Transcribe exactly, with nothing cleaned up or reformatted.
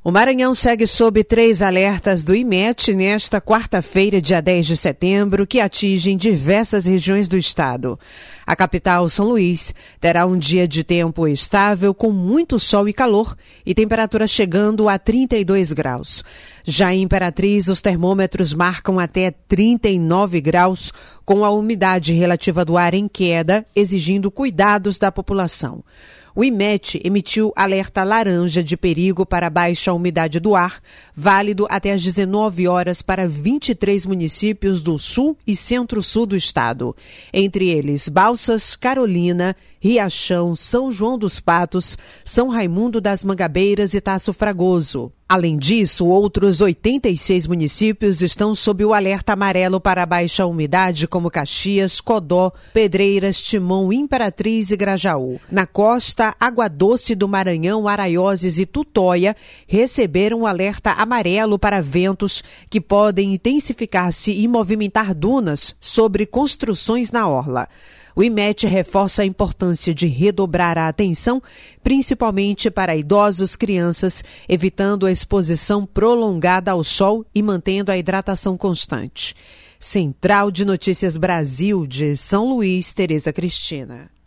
O Maranhão segue sob três alertas do I M E T nesta quarta-feira, dia dez de setembro, que atingem diversas regiões do estado. A capital, São Luís, terá um dia de tempo estável com muito sol e calor e temperatura chegando a trinta e dois graus. Já em Imperatriz, os termômetros marcam até trinta e nove graus, com a umidade relativa do ar em queda, exigindo cuidados da população. O I M E T emitiu alerta laranja de perigo para baixa umidade do ar, válido até às dezenove horas para vinte e três municípios do sul e centro-sul do estado. Entre eles, Balsas, Carolina, Riachão, São João dos Patos, São Raimundo das Mangabeiras e Taço Fragoso. Além disso, outros oitenta e seis municípios estão sob o alerta amarelo para baixa umidade, como Caxias, Codó, Pedreiras, Timon, Imperatriz e Grajaú. Na costa, Água Doce do Maranhão, Araioses e Tutóia receberam um alerta amarelo para ventos que podem intensificar-se e movimentar dunas sobre construções na orla. O I M E T reforça a importância de redobrar a atenção, principalmente para idosos, crianças, evitando a exposição prolongada ao sol e mantendo a hidratação constante. Central de Notícias Brasil, de São Luís, Tereza Cristina.